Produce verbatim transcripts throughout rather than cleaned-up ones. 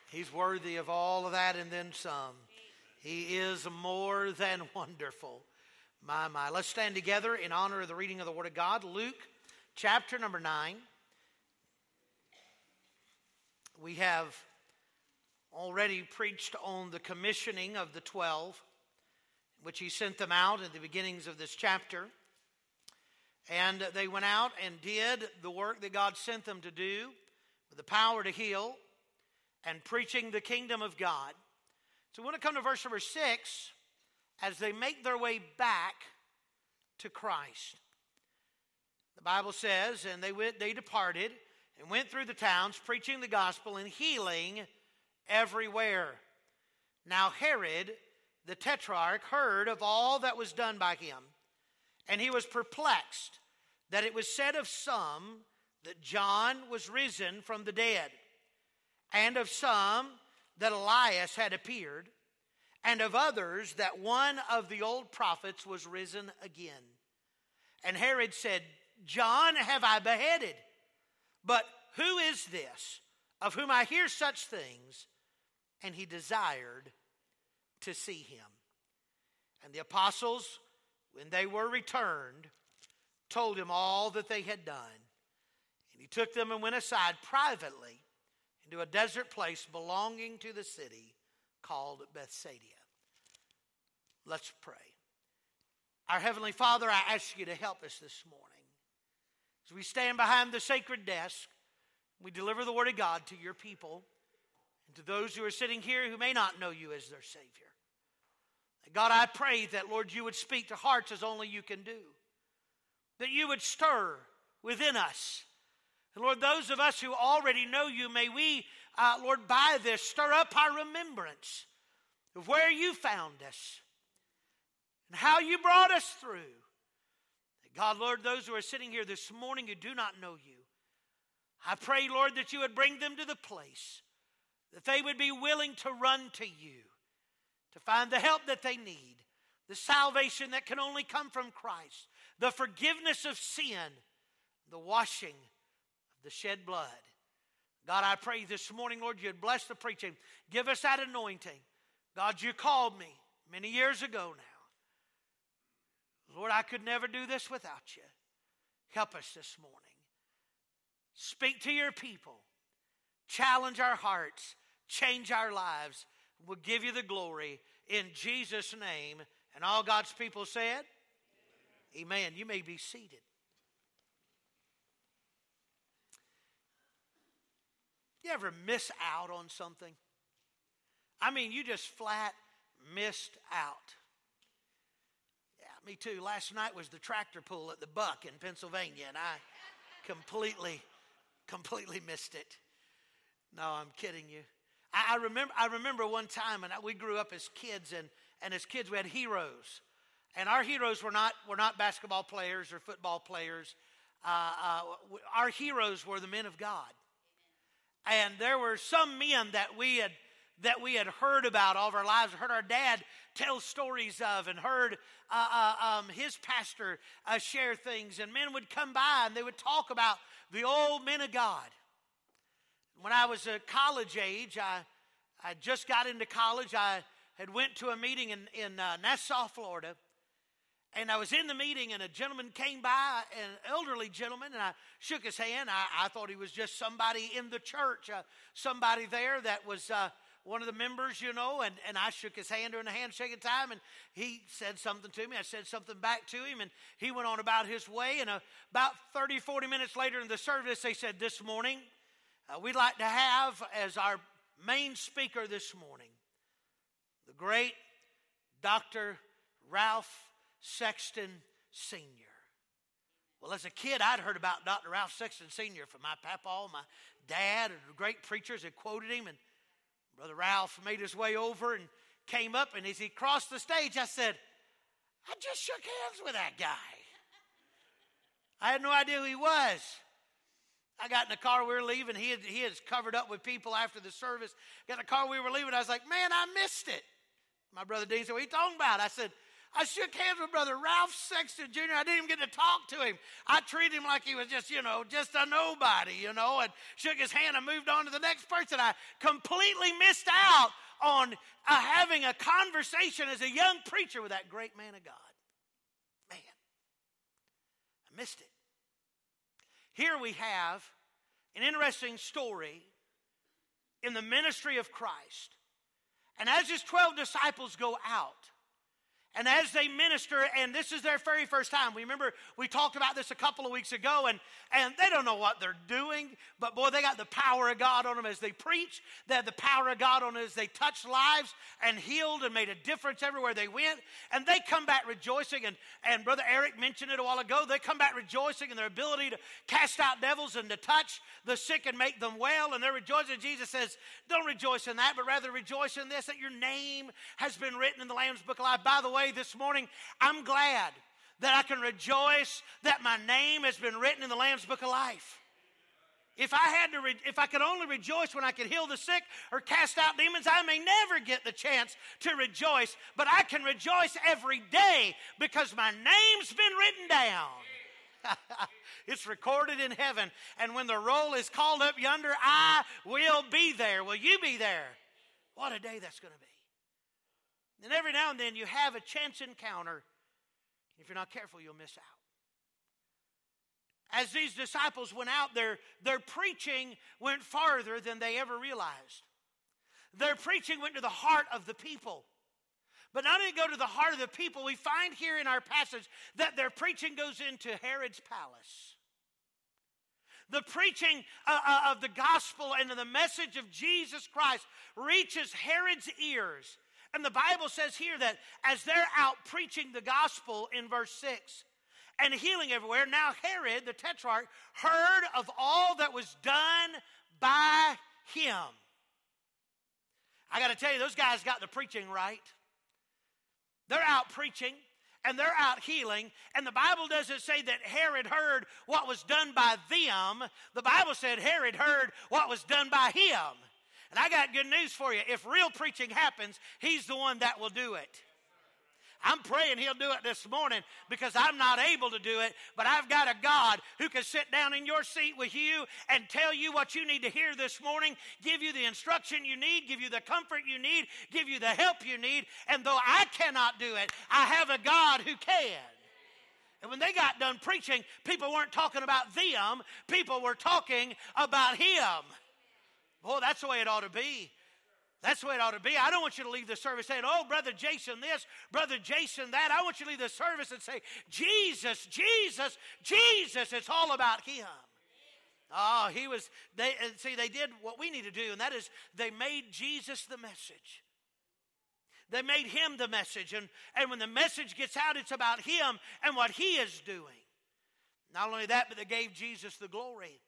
He's worthy of all of that and then some. He is more than wonderful. My, my. Let's stand together in honor of the reading of the Word of God. Luke chapter number nine. We have already preached on the commissioning of the twelve, which he sent them out at the beginnings of this chapter. And they went out and did the work that God sent them to do with the power to heal and preaching the kingdom of God. So we want to come to verse number six as they make their way back to Christ. The Bible says, and they went, they departed and went through the towns preaching the gospel and healing everywhere. Now Herod the Tetrarch heard of all that was done by him, and he was perplexed that it was said of some that John was risen from the dead, and of some that Elias had appeared, and of others that one of the old prophets was risen again. And Herod said, John have I beheaded, but who is this of whom I hear such things? And he desired to see him. And the apostles, when they were returned, told him all that they had done. And he took them and went aside privately into a desert place belonging to the city called Bethsaida. Let's pray. Our Heavenly Father, I ask you to help us this morning. As we stand behind the sacred desk, we deliver the Word of God to your people and to those who are sitting here who may not know you as their Savior. God, I pray that, Lord, you would speak to hearts as only you can do. That you would stir within us. And Lord, those of us who already know you, may we, uh, Lord, by this stir up our remembrance of where you found us and how you brought us through. God, Lord, those who are sitting here this morning who do not know you, I pray, Lord, that you would bring them to the place that they would be willing to run to you, to find the help that they need, the salvation that can only come from Christ, the forgiveness of sin, the washing of the shed blood. God, I pray this morning, Lord, you'd bless the preaching. Give us that anointing. God, you called me many years ago now. Lord, I could never do this without you. Help us this morning. Speak to your people. Challenge our hearts. Change our lives. We'll give you the glory in Jesus' name. And all God's people said, amen. Amen. You may be seated. You ever miss out on something? I mean, you just flat missed out. Yeah, me too. Last night was the tractor pull at the Buck in Pennsylvania, and I completely, completely missed it. No, I'm kidding you. I, I remember I remember one time, and I, we grew up as kids, and, and as kids we had heroes. And our heroes were not were not basketball players or football players. Uh, uh, our heroes were the men of God. And there were some men that we had that we had heard about all of our lives, heard our dad tell stories of, and heard uh, uh, um, his pastor uh, share things. And men would come by and they would talk about the old men of God. When I was a college age, I I just got into college. I had went to a meeting in, in uh, Nassau, Florida. And I was in the meeting, and a gentleman came by, an elderly gentleman, and I shook his hand. I, I thought he was just somebody in the church, uh, somebody there that was uh, one of the members, you know, and, and I shook his hand during the handshaking time, and he said something to me. I said something back to him, and he went on about his way. And uh, about thirty, forty minutes later in the service, they said, this morning, uh, we'd like to have as our main speaker this morning, the great Doctor Ralph Sexton Senior Well, as a kid, I'd heard about Doctor Ralph Sexton Senior from my papa, my dad, and the great preachers had quoted him. And Brother Ralph made his way over and came up, and as he crossed the stage, I said, I just shook hands with that guy. I had no idea who he was. I got in the car, we were leaving. He had, he had covered up with people after the service. Got in the car, we were leaving. I was like, man, I missed it. My brother Dean said, what are you talking about? I said, I shook hands with Brother Ralph Sexton Junior I didn't even get to talk to him. I treated him like he was just, you know, just a nobody, you know, and shook his hand and moved on to the next person. I completely missed out on uh, having a conversation as a young preacher with that great man of God. Man, I missed it. Here we have an interesting story in the ministry of Christ. And as his twelve disciples go out, and as they minister, and this is their very first time. We remember we talked about this a couple of weeks ago, and, and they don't know what they're doing, but boy, they got the power of God on them as they preach. They had the power of God on them as they touched lives and healed and made a difference everywhere they went. And they come back rejoicing, and, and Brother Eric mentioned it a while ago. They come back rejoicing in their ability to cast out devils and to touch the sick and make them well, and they're rejoicing. Jesus says, don't rejoice in that, but rather rejoice in this, that your name has been written in the Lamb's Book of Life. By the way, this morning, I'm glad that I can rejoice that my name has been written in the Lamb's Book of Life. If I had to, re- if I could only rejoice when I could heal the sick or cast out demons, I may never get the chance to rejoice, but I can rejoice every day because my name's been written down. It's recorded in heaven, and when the roll is called up yonder, I will be there. Will you be there? What a day that's going to be. And every now and then you have a chance encounter. If you're not careful, you'll miss out. As these disciples went out, their, their preaching went farther than they ever realized. Their preaching went to the heart of the people. But not only go to the heart of the people, we find here in our passage that their preaching goes into Herod's palace. The preaching uh, of the gospel and of the message of Jesus Christ reaches Herod's ears. And the Bible says here that as they're out preaching the gospel in verse six and healing everywhere, now Herod, the tetrarch, heard of all that was done by him. I got to tell you, those guys got the preaching right. They're out preaching and they're out healing. And the Bible doesn't say that Herod heard what was done by them. The Bible said Herod heard what was done by him. And I got good news for you. If real preaching happens, he's the one that will do it. I'm praying he'll do it this morning because I'm not able to do it, but I've got a God who can sit down in your seat with you and tell you what you need to hear this morning, give you the instruction you need, give you the comfort you need, give you the help you need. And though I cannot do it, I have a God who can. And when they got done preaching, people weren't talking about them, people were talking about him. Boy, that's the way it ought to be. That's the way it ought to be. I don't want you to leave the service saying, oh, Brother Jason this, Brother Jason that. I want you to leave the service and say, Jesus, Jesus, Jesus. It's all about him. Oh, he was, they see, they did what we need to do, and that is they made Jesus the message. They made him the message. And, and when the message gets out, it's about him and what he is doing. Not only that, but they gave Jesus the glory.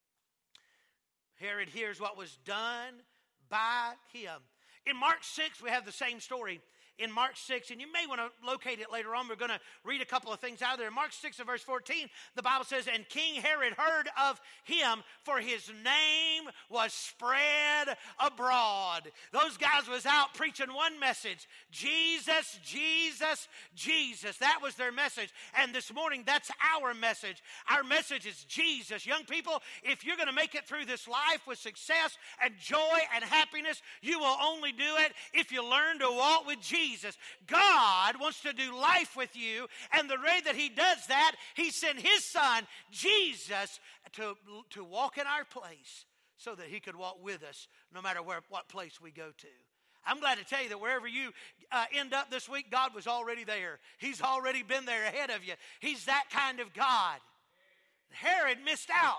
Herod hears what was done by him. In Mark six, we have the same story. In Mark six, and you may want to locate it later on. We're going to read a couple of things out of there. In Mark six and verse fourteen, the Bible says, and King Herod heard of him, for his name was spread abroad. Those guys was out preaching one message. Jesus, Jesus, Jesus. That was their message. And this morning, that's our message. Our message is Jesus. Young people, if you're going to make it through this life with success and joy and happiness, you will only do it if you learn to walk with Jesus. Jesus. God wants to do life with you, and the way that he does that, he sent his son, Jesus, to, to walk in our place so that he could walk with us no matter where, what place we go to. I'm glad to tell you that wherever you uh, end up this week, God was already there. He's already been there ahead of you. He's that kind of God. Herod missed out.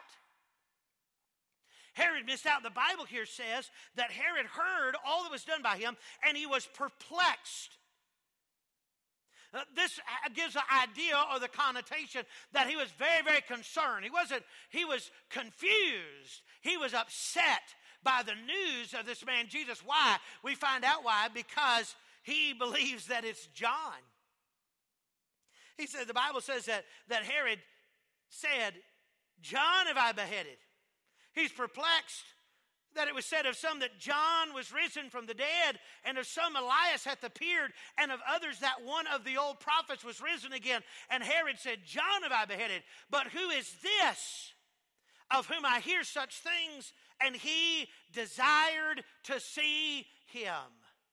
Herod missed out. The Bible here says that Herod heard all that was done by him, and he was perplexed. Uh, this gives the idea or the connotation that he was very, very concerned. He wasn't, he was confused. He was upset by the news of this man Jesus. Why? We find out why. Because he believes that it's John. He said, the Bible says that, that Herod said, John have I beheaded. He's perplexed. that it was said of some that John was risen from the dead, and of some Elias hath appeared, and of others that one of the old prophets was risen again. And Herod said, John have I beheaded, but who is this of whom I hear such things? And he desired to see him.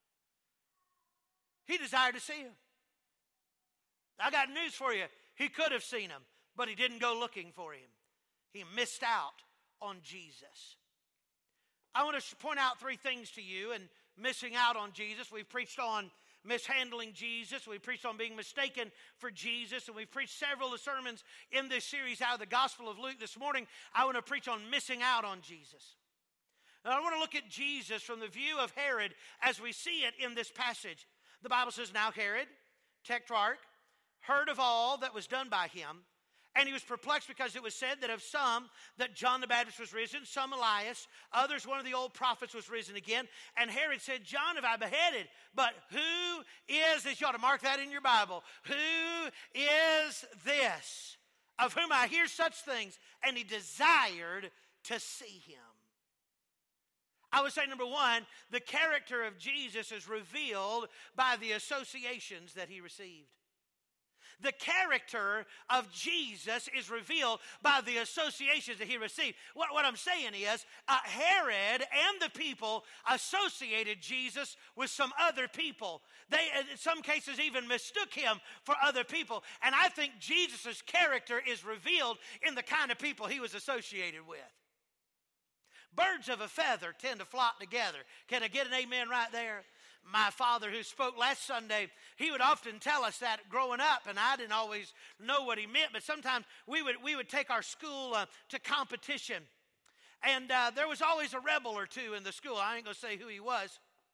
He desired to see him. I got news for you. He could have seen him, but he didn't go looking for him. He missed out on Jesus. I want to point out three things to you and missing out on Jesus. We've preached on mishandling Jesus. We've preached on being mistaken for Jesus. And we've preached several of the sermons in this series out of the Gospel of Luke. This morning, I want to preach on missing out on Jesus. Now, I want to look at Jesus from the view of Herod as we see it in this passage. The Bible says, now Herod, tetrarch, heard of all that was done by him, and he was perplexed because it was said that of some that John the Baptist was risen, some Elias, others one of the old prophets was risen again. And Herod said, John have I beheaded, but who is this? You ought to mark that in your Bible. Who is this of whom I hear such things? And he desired to see him. I would say, number one, the character of Jesus is revealed by the associations that he received. The character of Jesus is revealed by the associations that he received. What, what I'm saying is, uh, Herod and the people associated Jesus with some other people. They, in some cases, even mistook him for other people. And I think Jesus' character is revealed in the kind of people he was associated with. Birds of a feather tend to flock together. Can I get an amen right there? My father, who spoke last Sunday, he would often tell us that growing up, and I didn't always know what he meant, but sometimes we would we would take our school uh, to competition, and uh, there was always a rebel or two in the school. I ain't going to say who he was,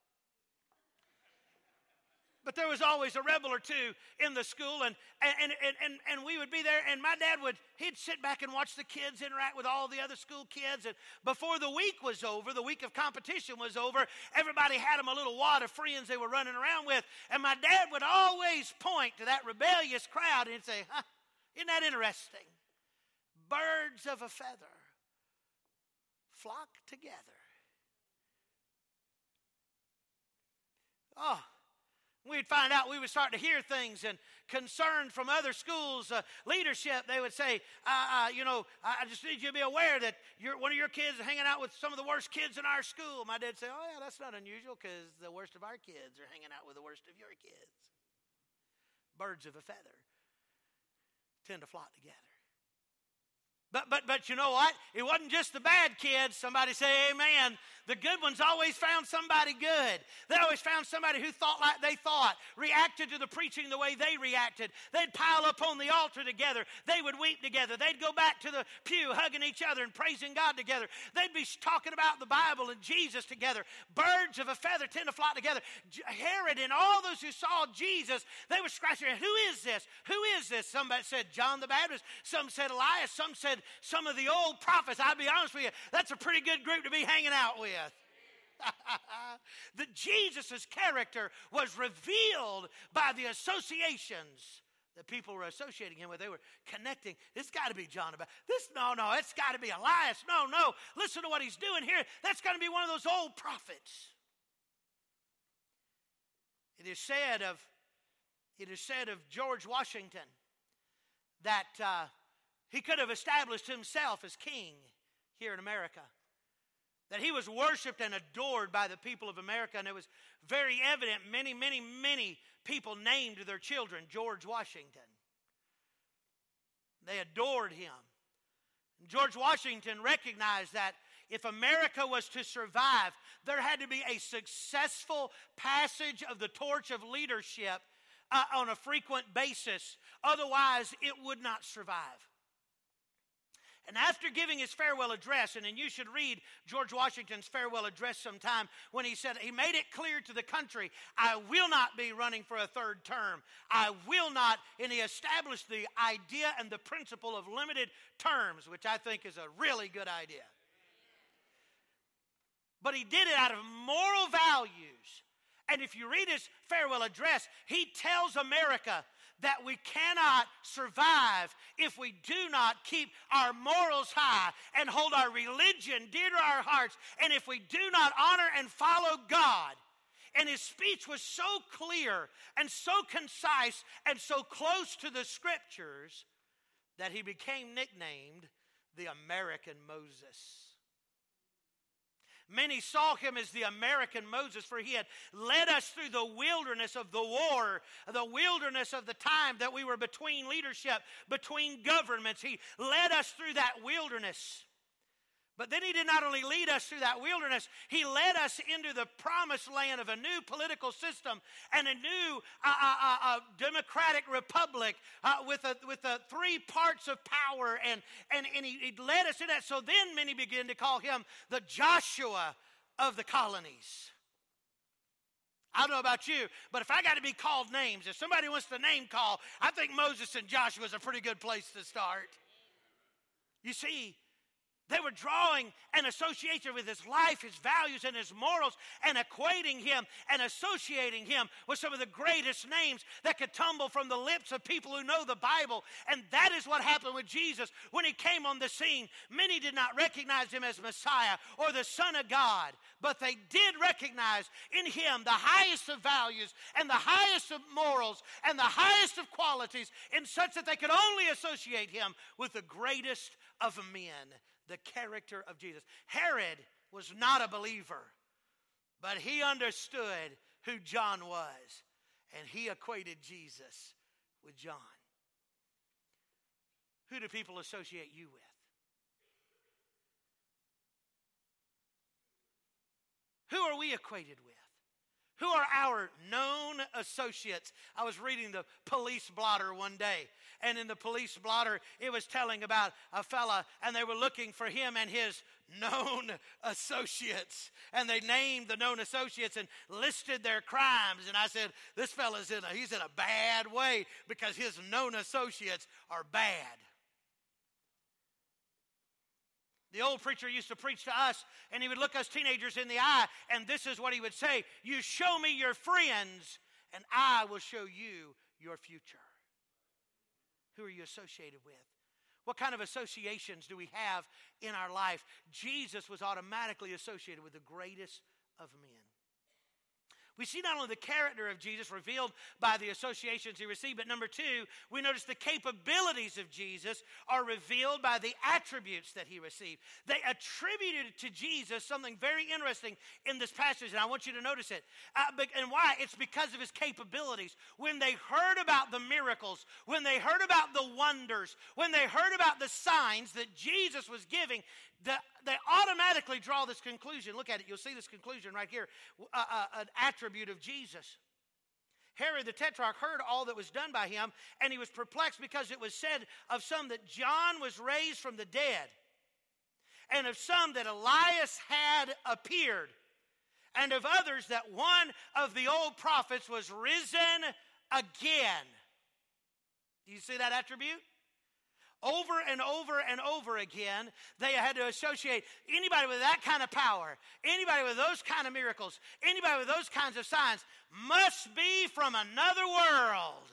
but there was always a rebel or two in the school, and and, and, and, and we would be there, and my dad would, he'd sit back and watch the kids interact with all the other school kids, and before the week was over, the week of competition was over, everybody had them a little wad of friends they were running around with, and my dad would always point to that rebellious crowd and say, huh, isn't that interesting? Birds of a feather flock together. Oh, we'd find out, we would start to hear things and concern from other schools' uh, leadership. They would say, uh, uh, you know, I just need you to be aware that you're, one of your kids is hanging out with some of the worst kids in our school. My dad would say, oh yeah, that's not unusual because the worst of our kids are hanging out with the worst of your kids. Birds of a feather tend to flock together. But, but, but you know what? It wasn't just the bad kids. Somebody say amen. The good ones always found somebody good. They always found somebody who thought like they thought, reacted to the preaching the way they reacted. They'd pile up on the altar together. They would weep together. They'd go back to the pew hugging each other and praising God together. They'd be talking about the Bible and Jesus together. Birds of a feather tend to flock together. Herod and all those who saw Jesus, they were scratching their head. Who is this? Who is this? Somebody said John the Baptist. Some said Elias. Some said some of the old prophets. I'll be honest with you, that's a pretty good group to be hanging out with. That Jesus' character was revealed by the associations that people were associating him with. They were connecting. This got to be John the Baptist. This, no, no, it's got to be Elias. No, no, listen to what he's doing here. That's got to be one of those old prophets. It is said of, it is said of George Washington that uh, he could have established himself as king here in America. That he was worshiped and adored by the people of America. And it was very evident. Many, many, many people named their children George Washington. They adored him. And George Washington recognized that if America was to survive, there had to be a successful passage of the torch of leadership uh, on a frequent basis. Otherwise, it would not survive. And after giving his farewell address, and then you should read George Washington's farewell address sometime, when he said, he made it clear to the country, I will not be running for a third term. I will not, and he established the idea and the principle of limited terms, which I think is a really good idea. But he did it out of moral values. And if you read his farewell address, he tells America that we cannot survive if we do not keep our morals high and hold our religion dear to our hearts, and if we do not honor and follow God. And his speech was so clear and so concise and so close to the Scriptures that he became nicknamed the American Moses. Many saw him as the American Moses, for he had led us through the wilderness of the war, the wilderness of the time that we were between leadership, between governments. He led us through that wilderness. But then he did not only lead us through that wilderness, he led us into the promised land of a new political system and a new uh, uh, uh, uh, democratic republic uh, with, a, with a three parts of power. And, and, and he, he led us in that. So then many began to call him the Joshua of the colonies. I don't know about you, but if I got to be called names, if somebody wants to name call, I think Moses and Joshua is a pretty good place to start. You see, they were drawing an association with his life, his values, and his morals, and equating him and associating him with some of the greatest names that could tumble from the lips of people who know the Bible. And that is what happened with Jesus when he came on the scene. Many did not recognize him as Messiah or the Son of God, but they did recognize in him the highest of values and the highest of morals and the highest of qualities, in such that they could only associate him with the greatest of men. The character of Jesus. Herod was not a believer, but he understood who John was, and he equated Jesus with John. Who do people associate you with? Who are we equated with? Who are our known associates? I was reading the police blotter one day, and in the police blotter, it was telling about a fella, and they were looking for him and his known associates. And they named the known associates and listed their crimes. And I said, this fella's in a, he's in a bad way because his known associates are bad. The old preacher used to preach to us, and he would look us teenagers in the eye, and this is what he would say: you show me your friends, and I will show you your future. Who are you associated with? What kind of associations do we have in our life? Jesus was automatically associated with the greatest of men. We see not only the character of Jesus revealed by the associations he received, but number two, we notice the capabilities of Jesus are revealed by the attributes that he received. They attributed to Jesus something very interesting in this passage, and I want you to notice it. Uh, and why? It's because of his capabilities. When they heard about the miracles, when they heard about the wonders, when they heard about the signs that Jesus was giving, the, they automatically draw this conclusion. Look at it. You'll see this conclusion right here. Uh, uh, an attribute of Jesus. Herod the Tetrarch heard all that was done by him, and he was perplexed because it was said of some that John was raised from the dead, and of some that Elias had appeared, and of others that one of the old prophets was risen again. Do you see that attribute? Over and over and over again, they had to associate anybody with that kind of power, anybody with those kind of miracles, anybody with those kinds of signs must be from another world.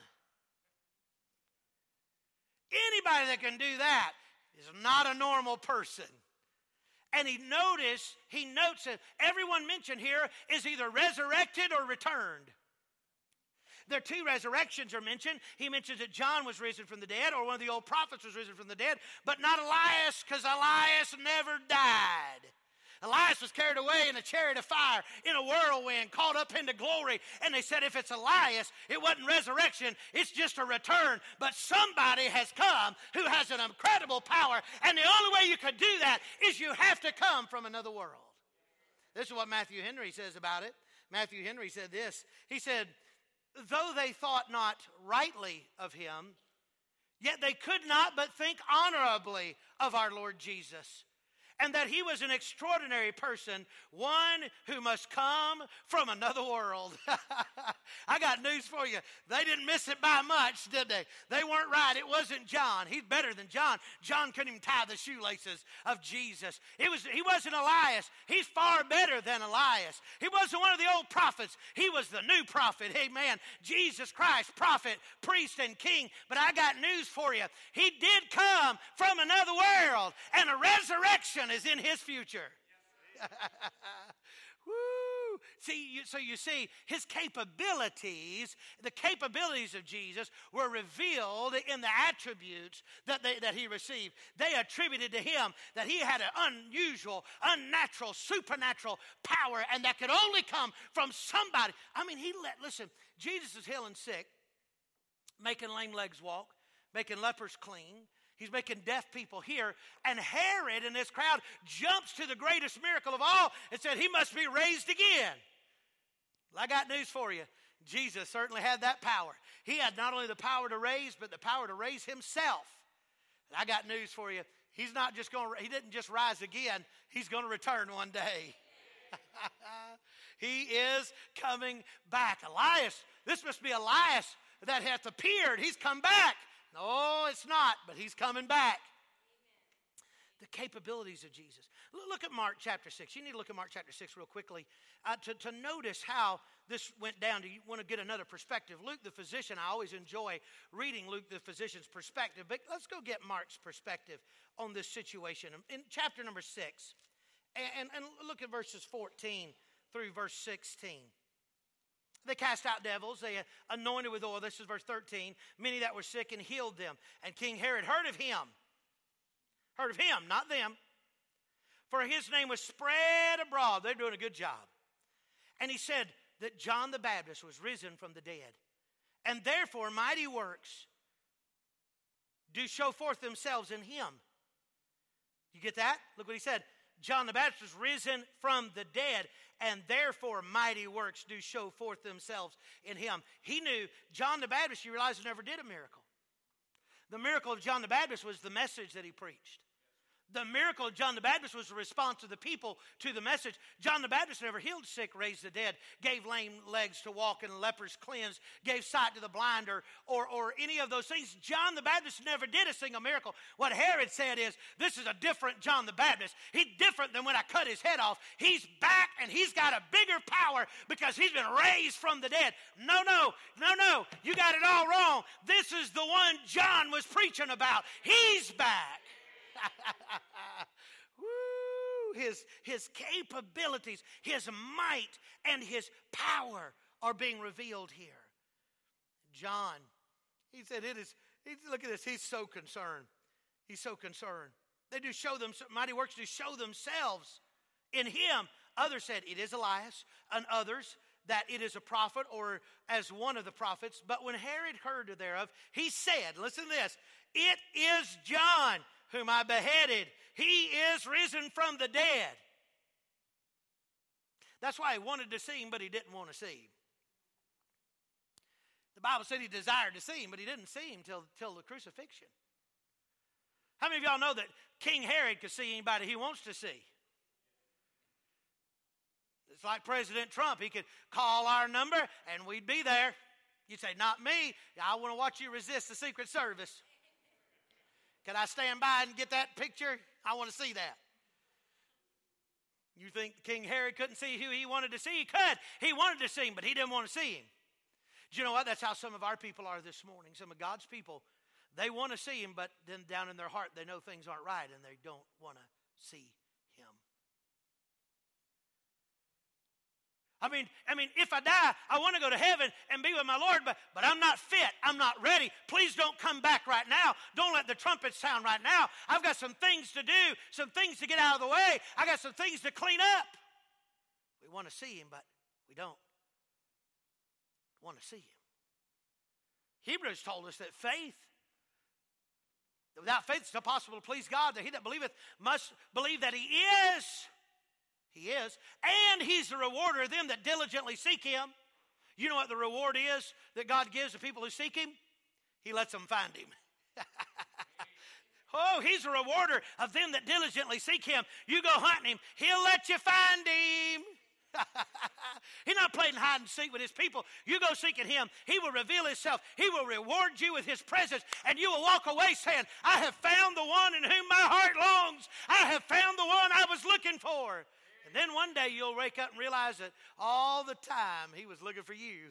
Anybody that can do that is not a normal person. And he noticed, he notes that everyone mentioned here is either resurrected or returned. There are two resurrections are mentioned. He mentions that John was risen from the dead, or one of the old prophets was risen from the dead, but not Elias, because Elias never died. Elias was carried away in a chariot of fire, in a whirlwind, caught up into glory. And they said if it's Elias, it wasn't resurrection, it's just a return. But somebody has come who has an incredible power, and the only way you could do that is you have to come from another world. This is what Matthew Henry says about it. Matthew Henry said this. He said, though they thought not rightly of him, yet they could not but think honorably of our Lord Jesus. and that he was an extraordinary person, one who must come from another world. I got news for you. They didn't miss it by much, did they? They weren't right. It wasn't John. He's better than John. John couldn't even tie the shoelaces of Jesus. It was, he wasn't Elias. He's far better than Elias. He wasn't one of the old prophets. He was the new prophet. Amen. Jesus Christ, prophet, priest, and king. But I got news for you. He did come from another world, and a resurrection is in his future. Woo! See, you, so you see, his capabilities, the capabilities of Jesus were revealed in the attributes that, they, that he received. They attributed to him that he had an unusual, unnatural, supernatural power, and that could only come from somebody. I mean, he let, listen, Jesus is healing sick, making lame legs walk, making lepers clean. He's making deaf people hear. And Herod in this crowd jumps to the greatest miracle of all and said, he must be raised again. Well, I got news for you. Jesus certainly had that power. He had not only the power to raise, but the power to raise himself. And I got news for you. He's not just going to, he didn't just rise again. He's going to return one day. He is coming back. Elias, this must be Elias that hath appeared. He's come back. No, it's not, but he's coming back. Amen. The capabilities of Jesus. Look at Mark chapter six. You need to look at Mark chapter six real quickly uh, to, to notice how this went down. Do you want to get another perspective? Luke the physician, I always enjoy reading Luke the physician's perspective, but let's go get Mark's perspective on this situation. In chapter number six, and, and look at verses fourteen through verse sixteen. They cast out devils. They anointed with oil. This is verse thirteen. Many that were sick and healed them. And King Herod heard of him. Heard of him, not them. For his name was spread abroad. They're doing a good job. And he said that John the Baptist was risen from the dead. And therefore mighty works do show forth themselves in him. You get that? Look what he said. John the Baptist was risen from the dead, and therefore mighty works do show forth themselves in him. He knew John the Baptist, you realize, never did a miracle. The miracle of John the Baptist was the message that he preached. The miracle of John the Baptist was the response of the people to the message. John the Baptist never healed the sick, raised the dead, gave lame legs to walk and lepers cleansed, gave sight to the blind, or, or, or any of those things. John the Baptist never did a single miracle. What Herod said is, this is a different John the Baptist. He's different than when I cut his head off. He's back and he's got a bigger power because he's been raised from the dead. No, no, no, no. You got it all wrong. This is the one John was preaching about. He's back. Woo, his, his capabilities, his might, and his power are being revealed here. John, he said, it is, he, look at this, he's so concerned. He's so concerned. They do show them, mighty works do show themselves in him. Others said it is Elias, and others that it is a prophet or as one of the prophets. But when Herod heard thereof, he said, listen to this, it is John whom I beheaded. He is risen from the dead. That's why he wanted to see him, but he didn't want to see him. The Bible said he desired to see him, but he didn't see him till, till the crucifixion. How many of y'all know that King Herod could see anybody he wants to see? It's like President Trump. He could call our number and we'd be there. You'd say, not me. I want to watch you resist the Secret Service. Can I stand by and get that picture? I want to see that. You think King Herod couldn't see who he wanted to see? He could. He wanted to see him, but he didn't want to see him. Do you know what? That's how some of our people are this morning. Some of God's people, they want to see him, but then down in their heart, they know things aren't right, and they don't want to see him. I mean, I mean, if I die, I want to go to heaven and be with my Lord, but, but I'm not fit. I'm not ready. Please don't come back right now. Don't let the trumpet sound right now. I've got some things to do, some things to get out of the way. I got some things to clean up. We want to see him, but we don't want to see him. Hebrews told us that faith, that without faith it's impossible to please God, that he that believeth must believe that he is. He is. And he's the rewarder of them that diligently seek him. You know what the reward is that God gives to people who seek him? He lets them find him. Oh, he's a rewarder of them that diligently seek him. You go hunting him, he'll let you find him. He's not playing hide and seek with his people. You go seeking him. He will reveal himself. He will reward you with his presence. And you will walk away saying, I have found the one in whom my heart longs. I have found the one I was looking for. And then one day you'll wake up and realize that all the time he was looking for you.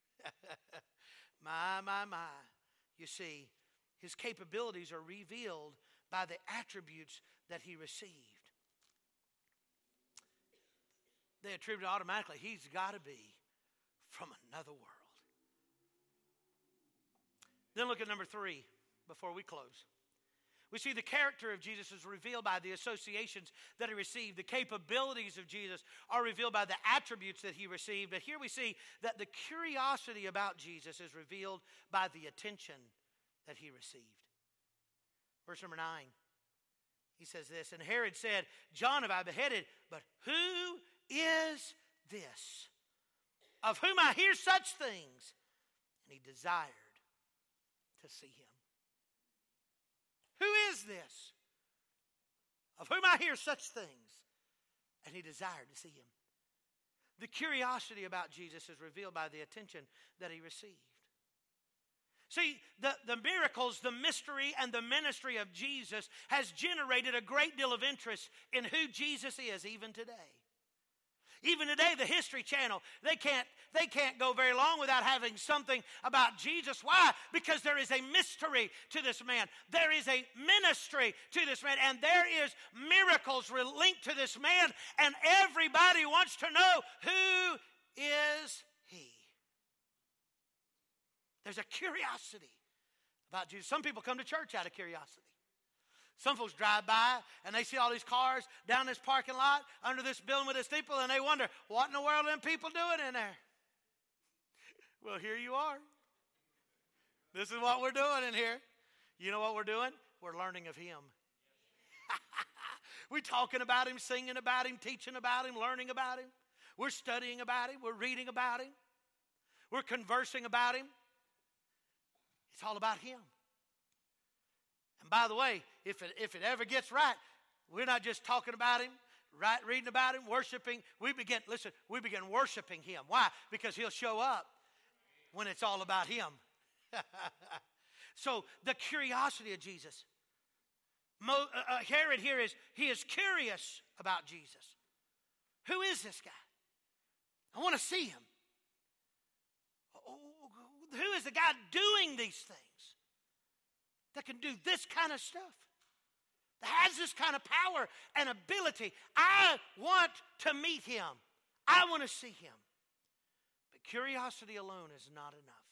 My, my, my. You see, his capabilities are revealed by the attributes that he received. They attribute automatically, he's got to be from another world. Then look at number three before we close. We see the character of Jesus is revealed by the associations that he received. The capabilities of Jesus are revealed by the attributes that he received. But here we see that the curiosity about Jesus is revealed by the attention that he received. Verse number nine, he says this, and Herod said, John have I beheaded, but who is this of whom I hear such things? And he desired to see him. Who is this of whom I hear such things? And he desired to see him. The curiosity about Jesus is revealed by the attention that he received. See, the, the miracles, the mystery, and the ministry of Jesus has generated a great deal of interest in who Jesus is even today. Even today, the History Channel, they can't, they can't go very long without having something about Jesus. Why? Because there is a mystery to this man. There is a ministry to this man. And there is miracles linked to this man. And everybody wants to know, who is he? There's a curiosity about Jesus. Some people come to church out of curiosity. Some folks drive by and they see all these cars down this parking lot under this building with this steeple, and they wonder, what in the world are them people doing in there? Well, here you are. This is what we're doing in here. You know what we're doing? We're learning of him. We're talking about him, singing about him, teaching about him, learning about him. We're studying about him. We're reading about him. We're conversing about him. It's all about him. And by the way, if it, if it ever gets right, we're not just talking about him, right, reading about him, worshiping. We begin, listen, we begin worshiping him. Why? Because he'll show up when it's all about him. So the curiosity of Jesus. Mo, uh, Herod here is, he is curious about Jesus. Who is this guy? I want to see him. Who is the guy doing these things? That can do this kind of stuff, that has this kind of power and ability. I want to meet him. I want to see him. But curiosity alone is not enough.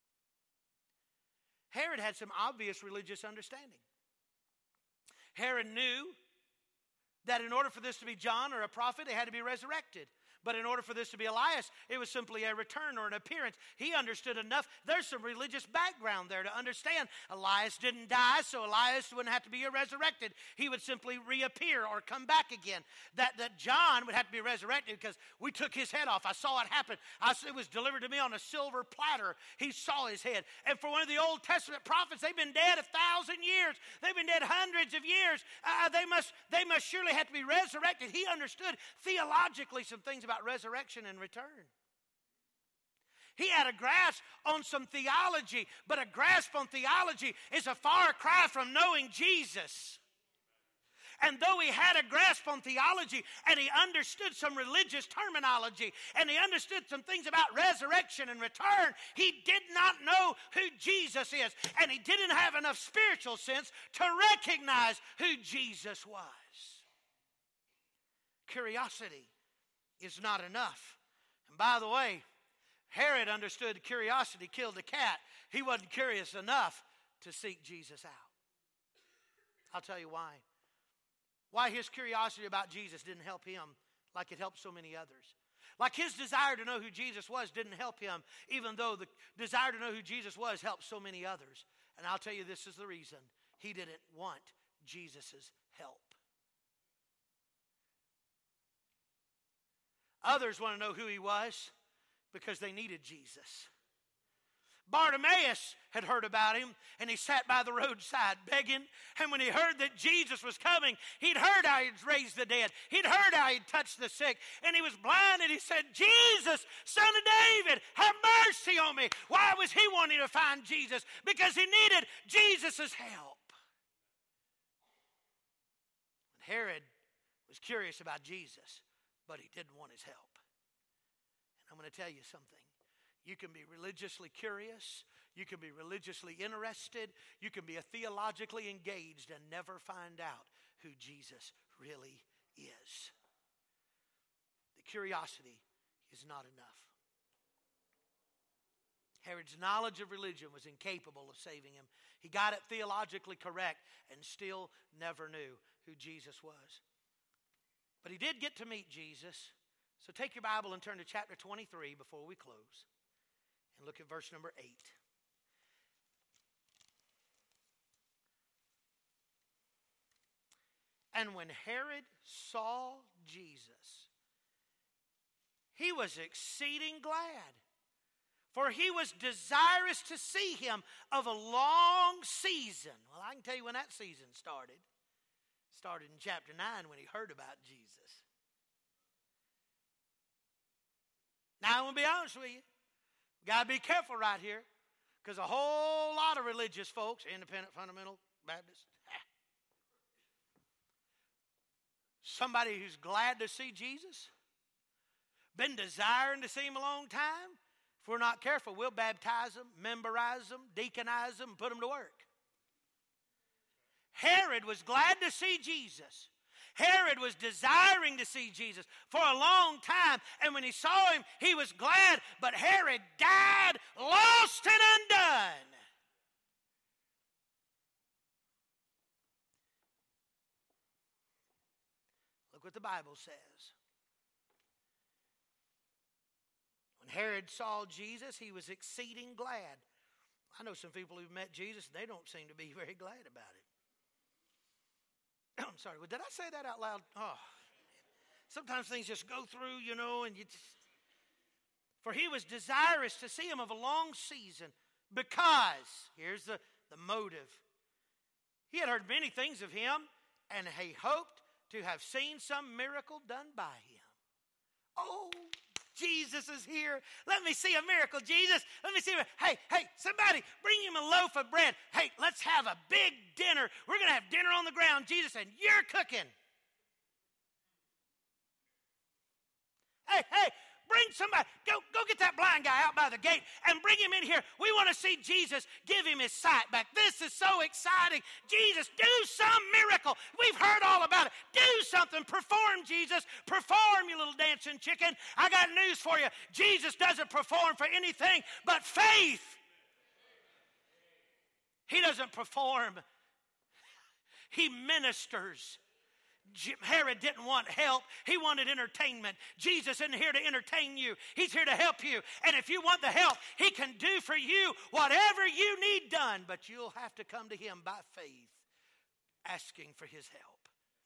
Herod had some obvious religious understanding. Herod knew that in order for this to be John or a prophet, it had to be resurrected. But in order for this to be Elias, it was simply a return or an appearance. He understood enough. There's some religious background there to understand. Elias didn't die, so Elias wouldn't have to be resurrected. He would simply reappear or come back again. That, that John would have to be resurrected because we took his head off. I saw it happen. I, it was delivered to me on a silver platter. He saw his head. And for one of the Old Testament prophets, they've been dead a thousand years. They've been dead hundreds of years. Uh, they must, they must surely have to be resurrected. He understood theologically some things about resurrection and return. He had a grasp on some theology, but a grasp on theology is a far cry from knowing Jesus. And though he had a grasp on theology and he understood some religious terminology and he understood some things about resurrection and return, he did not know who Jesus is. And he didn't have enough spiritual sense to recognize who Jesus was. Curiosity is not enough. And by the way, Herod understood curiosity killed the cat. He wasn't curious enough to seek Jesus out. I'll tell you why. Why his curiosity about Jesus didn't help him like it helped so many others. Like his desire to know who Jesus was didn't help him, even though the desire to know who Jesus was helped so many others. And I'll tell you, this is the reason. He didn't want Jesus' help. Others want to know who he was because they needed Jesus. Bartimaeus had heard about him, and he sat by the roadside begging. And when he heard that Jesus was coming, he'd heard how he'd raised the dead. He'd heard how he'd touched the sick. And he was blind, and he said, Jesus, Son of David, have mercy on me. Why was he wanting to find Jesus? Because he needed Jesus' help. Herod was curious about Jesus, but he didn't want his help. And I'm going to tell you something. You can be religiously curious. You can be religiously interested. You can be a theologically engaged and never find out who Jesus really is. The curiosity is not enough. Herod's knowledge of religion was incapable of saving him. He got it theologically correct and still never knew who Jesus was. But he did get to meet Jesus. So take your Bible and turn to chapter twenty-three before we close. And look at verse number eight. And when Herod saw Jesus, he was exceeding glad, for he was desirous to see him of a long season. Well, I can tell you when that season started. It started in chapter nine when he heard about Jesus. Now, I'm going to be honest with you. Got to be careful right here, because a whole lot of religious folks, independent, fundamental, Baptist, somebody who's glad to see Jesus, been desiring to see him a long time, if we're not careful, we'll baptize them, memberize them, deaconize them, and put them to work. Herod was glad to see Jesus. Herod was desiring to see Jesus for a long time, and when he saw him, he was glad, but Herod died lost and undone. Look what the Bible says. When Herod saw Jesus, he was exceeding glad. I know some people who've met Jesus, and they don't seem to be very glad about it. I'm sorry, well, did I say that out loud? Oh, sometimes things just go through, you know, and you just... For he was desirous to see him of a long season, because, here's the, the motive. He had heard many things of him, and he hoped to have seen some miracle done by him. Oh, Jesus is here. Let me see a miracle, Jesus. Let me see. A, hey, hey, somebody, bring him a loaf of bread. Hey, let's have a big dinner. We're going to have dinner on the ground, Jesus, and you're cooking. Hey, hey, bring somebody. Go, go get that blind guy out by the gate and bring him in here. We want to see Jesus give him his sight back. This is so exciting. Jesus, do some miracle. We've heard all about it. Do something. Perform, Jesus. Perform, you little dancing chicken. I got news for you. Jesus doesn't perform for anything but faith. He doesn't perform. He ministers. Herod didn't want help. He wanted entertainment. Jesus isn't here to entertain you. He's here to help you. And if you want the help, he can do for you whatever you need done. But you'll have to come to him by faith, asking for his help.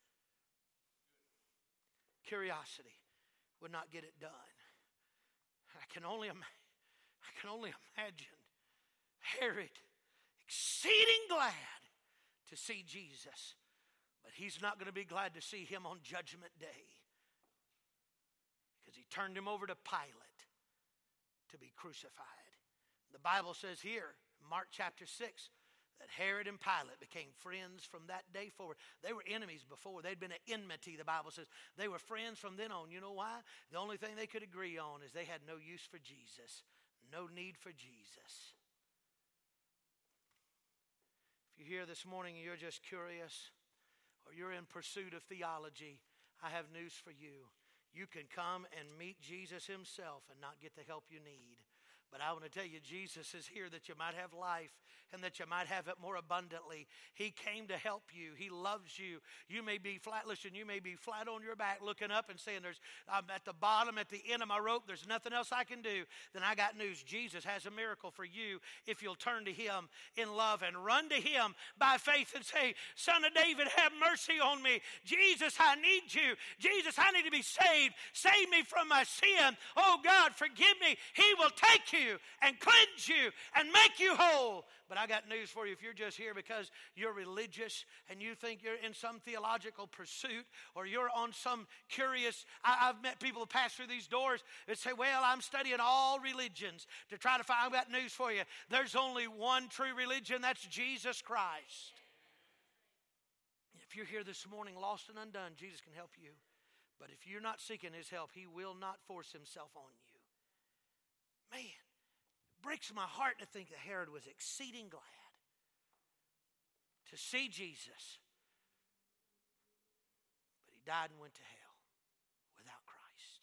Curiosity would not get it done. I can only, I can only imagine Herod exceeding glad to see Jesus. But he's not going to be glad to see him on Judgment Day, because he turned him over to Pilate to be crucified. The Bible says here, Mark chapter six, that Herod and Pilate became friends from that day forward. They were enemies before. They'd been at enmity, the Bible says. They were friends from then on. You know why? The only thing they could agree on is they had no use for Jesus, no need for Jesus. If you're here this morning and you're just curious, or you're in pursuit of theology, I have news for you. You can come and meet Jesus himself and not get the help you need. But I want to tell you, Jesus is here that you might have life and that you might have it more abundantly. He came to help you. He loves you. You may be flat, listen, you may be flat on your back looking up and saying, "There's, I'm at the bottom, at the end of my rope. There's nothing else I can do." Then I got news. Jesus has a miracle for you if you'll turn to him in love and run to him by faith and say, "Son of David, have mercy on me. Jesus, I need you. Jesus, I need to be saved. Save me from my sin. Oh God, forgive me." He will take you you and cleanse you and make you whole. But I got news for you. If you're just here because you're religious and you think you're in some theological pursuit, or you're on some curious, I, I've met people who pass through these doors that say, well, I'm studying all religions to try to find. I've got news for you. There's only one true religion. That's Jesus Christ. If you're here this morning lost and undone, Jesus can help you. But if you're not seeking His help, He will not force Himself on you. Man, it breaks my heart to think that Herod was exceeding glad to see Jesus. But he died and went to hell without Christ.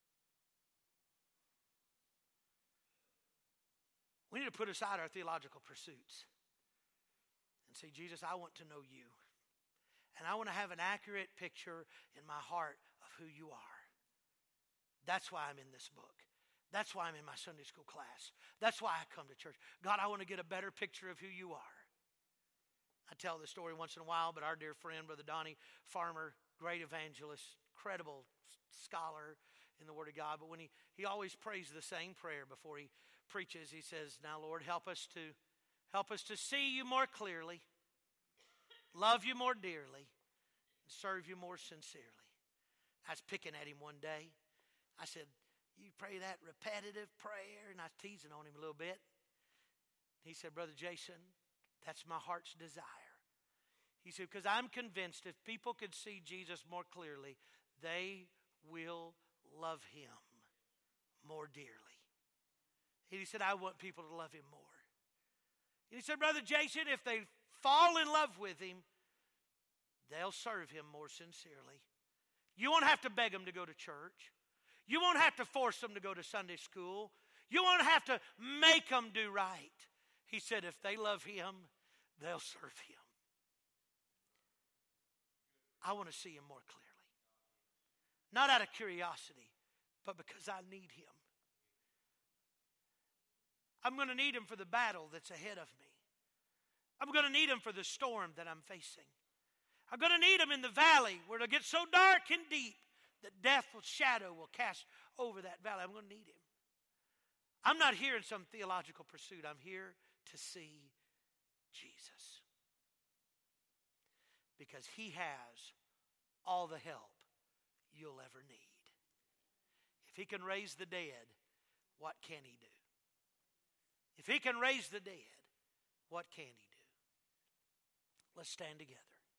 We need to put aside our theological pursuits and say, Jesus, I want to know you. And I want to have an accurate picture in my heart of who you are. That's why I'm in this book. That's why I'm in my Sunday school class. That's why I come to church. God, I want to get a better picture of who you are. I tell this story once in a while, but our dear friend, Brother Donnie Farmer, great evangelist, incredible scholar in the Word of God. But when he, he always prays the same prayer before he preaches. He says, now, Lord, help us to help us to see you more clearly, love you more dearly, and serve you more sincerely. I was picking at him one day. I said, you pray that repetitive prayer? And I was teasing on him a little bit. He said, Brother Jason, that's my heart's desire. He said, because I'm convinced if people could see Jesus more clearly, they will love Him more dearly. And he said, I want people to love Him more. And he said, Brother Jason, if they fall in love with Him, they'll serve Him more sincerely. You won't have to beg them to go to church. You won't have to force them to go to Sunday school. You won't have to make them do right. He said, if they love Him, they'll serve Him. I want to see Him more clearly. Not out of curiosity, but because I need Him. I'm going to need Him for the battle that's ahead of me. I'm going to need Him for the storm that I'm facing. I'm going to need Him in the valley where it'll get so dark and deep that death's shadow will cast over that valley. I'm going to need Him. I'm not here in some theological pursuit. I'm here to see Jesus. Because He has all the help you'll ever need. If He can raise the dead, what can He do? If He can raise the dead, what can He do? Let's stand together.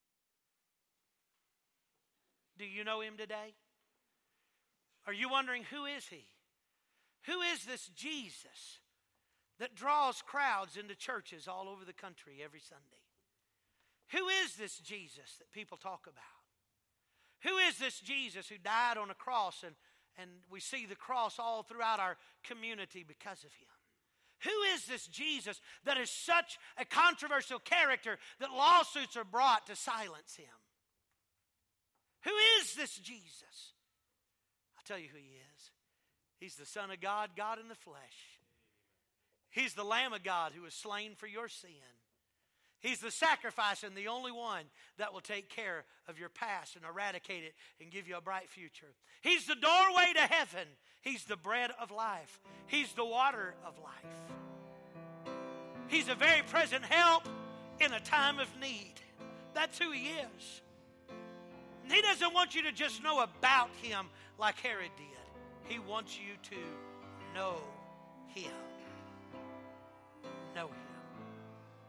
Do you know Him today? Are you wondering, who is He? Who is this Jesus that draws crowds into churches all over the country every Sunday? Who is this Jesus that people talk about? Who is this Jesus who died on a cross, and, and we see the cross all throughout our community because of Him? Who is this Jesus that is such a controversial character that lawsuits are brought to silence Him? Who is this Jesus? I'll tell you who He is. He's the Son of God, God in the flesh. He's the Lamb of God who was slain for your sin. He's the sacrifice and the only one that will take care of your past and eradicate it and give you a bright future. He's the doorway to heaven. He's the bread of life. He's the water of life. He's a very present help in a time of need. That's who He is. And He doesn't want you to just know about Him like Herod did. He wants you to know